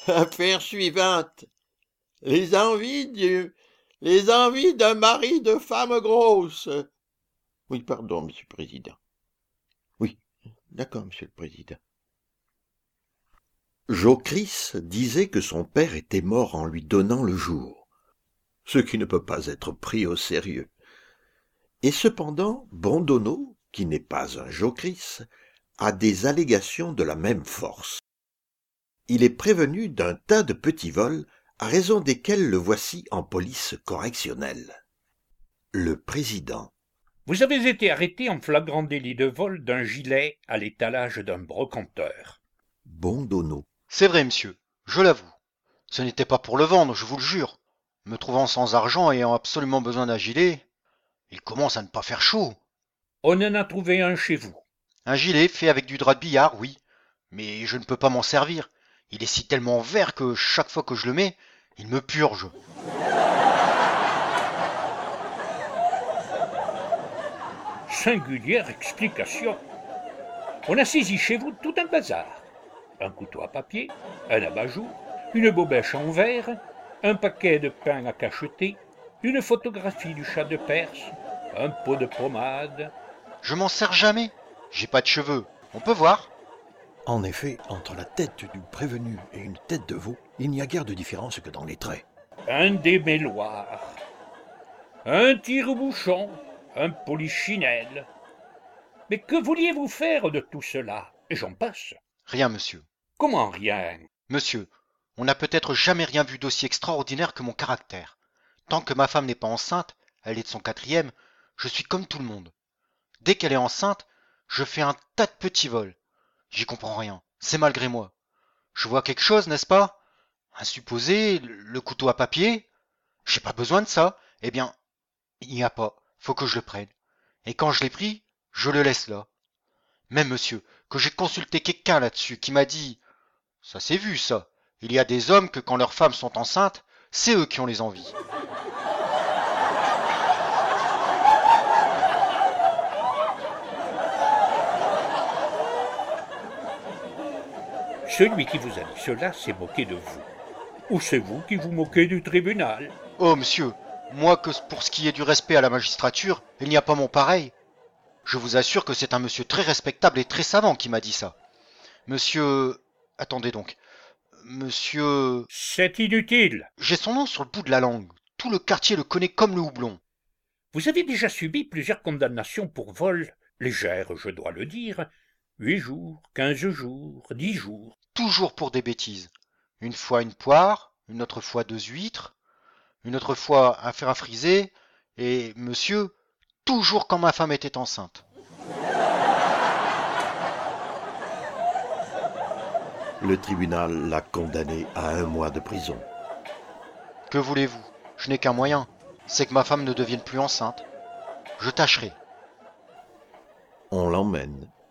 Affaire suivante. Les envies d'un mari de femme grosse. Oui, pardon, monsieur le président. Oui, d'accord, monsieur le président. Jocrisse disait que son père était mort en lui donnant le jour, ce qui ne peut pas être pris au sérieux. Et cependant, Bondonneau, qui n'est pas un Jocrisse, a des allégations de la même force. Il est prévenu d'un tas de petits vols, à raison desquels le voici en police correctionnelle. Le président. Vous avez été arrêté en flagrant délit de vol d'un gilet à l'étalage d'un brocanteur. Bondonneau. C'est vrai, monsieur, je l'avoue. Ce n'était pas pour le vendre, je vous le jure. Me trouvant sans argent et ayant absolument besoin d'un gilet, il commence à ne pas faire chaud. On en a trouvé un chez vous. Un gilet fait avec du drap de billard, oui, mais je ne peux pas m'en servir. Il est si tellement vert que chaque fois que je le mets, il me purge. Singulière explication. On a saisi chez vous tout un bazar. Un couteau à papier, un abat-jour, une bobèche en verre, un paquet de pain à cacheter, une photographie du chat de Perse, un pot de pommade. Je m'en sers jamais. J'ai pas de cheveux. On peut voir? En effet, entre la tête du prévenu et une tête de veau, il n'y a guère de différence que dans les traits. Un démêloir, un tire-bouchon, un polichinelle. Mais que vouliez-vous faire de tout cela? Et j'en passe. Rien, monsieur. Comment rien? Monsieur, on n'a peut-être jamais rien vu d'aussi extraordinaire que mon caractère. Tant que ma femme n'est pas enceinte, elle est de son 4e, je suis comme tout le monde. Dès qu'elle est enceinte, je fais un tas de petits vols. J'y comprends rien, c'est malgré moi. Je vois quelque chose, n'est-ce pas? Un supposé, le couteau à papier? J'ai pas besoin de ça. Eh bien, il n'y a pas, faut que je le prenne. Et quand je l'ai pris, je le laisse là. Même monsieur, que j'ai consulté quelqu'un là-dessus qui m'a dit ça s'est vu ça. Il y a des hommes que quand leurs femmes sont enceintes, c'est eux qui ont les envies. Celui qui vous a dit cela s'est moqué de vous. Ou c'est vous qui vous moquez du tribunal? Oh monsieur, moi que pour ce qui est du respect à la magistrature, il n'y a pas mon pareil. Je vous assure que c'est un monsieur très respectable et très savant qui m'a dit ça. Monsieur... Attendez donc. Monsieur... C'est inutile. J'ai son nom sur le bout de la langue. Tout le quartier le connaît comme le houblon. Vous avez déjà subi plusieurs condamnations pour vol, légères, je dois le dire. 8 jours, 15 jours, 10 jours. Toujours pour des bêtises. Une fois une poire, une autre fois 2 huîtres, une autre fois un fer à friser, et monsieur, toujours quand ma femme était enceinte. Le tribunal l'a condamné à 1 mois de prison. Que voulez-vous? Je n'ai qu'un moyen, c'est que ma femme ne devienne plus enceinte. Je tâcherai. On l'emmène